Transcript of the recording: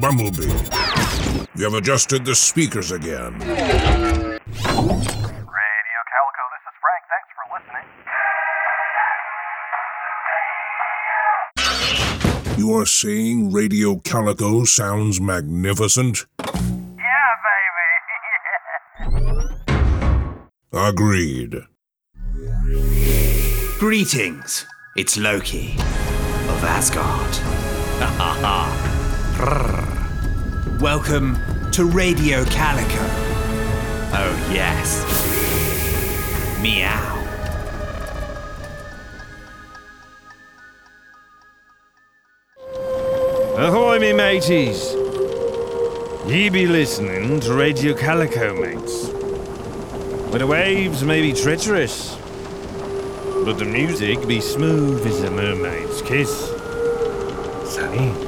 Bumblebee. You have adjusted the speakers again. Radio Calico, this is Frank. Thanks for listening. You are saying Radio Calico sounds magnificent? Yeah, baby. Agreed. Greetings, it's Loki of Asgard. Welcome to Radio Calico. Oh yes. Meow. Ahoy, me mateys! Ye be listening to Radio Calico, mates. Where the waves may be treacherous, but the music be smooth as a mermaid's kiss. Sunny.